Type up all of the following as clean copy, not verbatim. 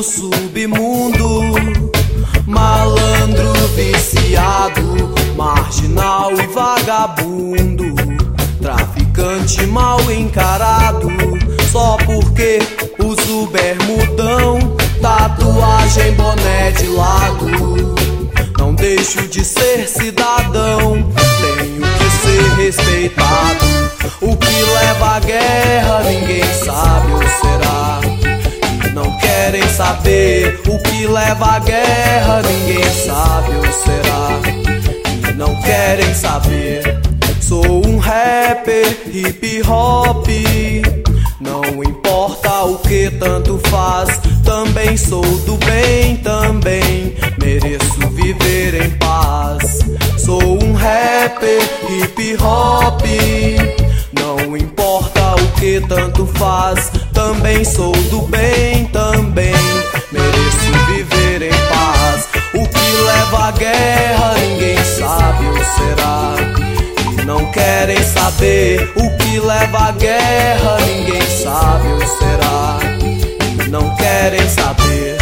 submundo, malandro viciado, marginal e vagabundo, traficante mal encarado, só porque uso bermudão, tatuagem, boné de lado. Não deixo de ser cidadão, tenho que ser respeitado. O que leva à guerra ninguém sabe ou será? Não querem saber. O que leva à guerra ninguém sabe ou será? Não querem saber. Sou um rapper, hip hop, não importa o que tanto faz. Também sou do bem, também mereço viver em paz. Sou um rapper, hip hop, não importa o que tanto faz. Também sou do bem, também mereço viver em paz. O que leva à guerra ninguém sabe ou será? Não querem saber. O que leva à guerra ninguém sabe ou será? Não querem saber.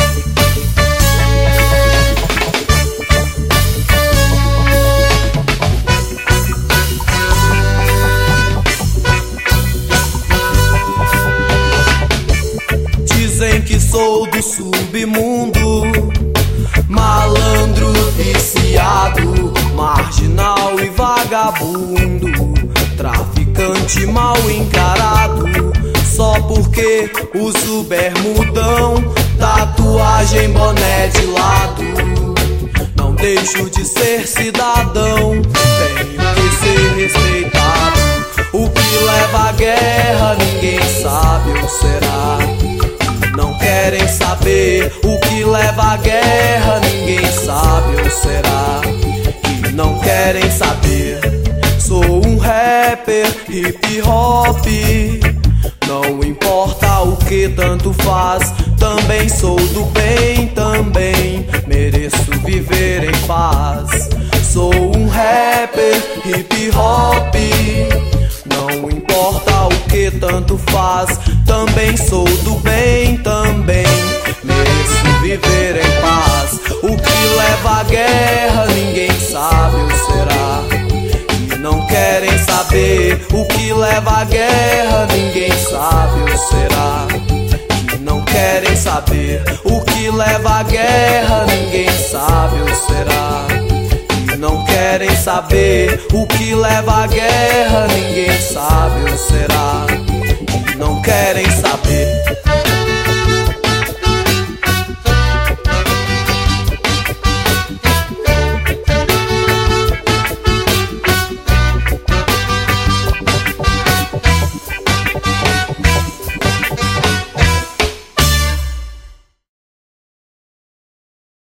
Dizem que sou do submundo, malandro viciado, marginal e vagabundo, traficante mal encarado, só porque uso bermudão, tatuagem, boné de lado. Não deixo de ser cidadão, tenho que ser respeitado. O que leva à guerra ninguém sabe ou será? Não querem saber. O que leva à guerra ninguém sabe ou será? E não querem saber. Sou um rapper, hip hop, não importa o que tanto faz. Também sou do bem, também mereço viver em paz. Sou um rapper, hip hop, não importa o que tanto faz. Também sou do bem, também mereço viver em paz. O que leva à guerra ninguém sabe ou será? E não querem saber. O que leva à guerra ninguém sabe ou será? E não querem saber. O que leva à guerra ninguém sabe ou será? E não querem saber. O que leva à guerra ninguém sabe ou será? Não querem saber.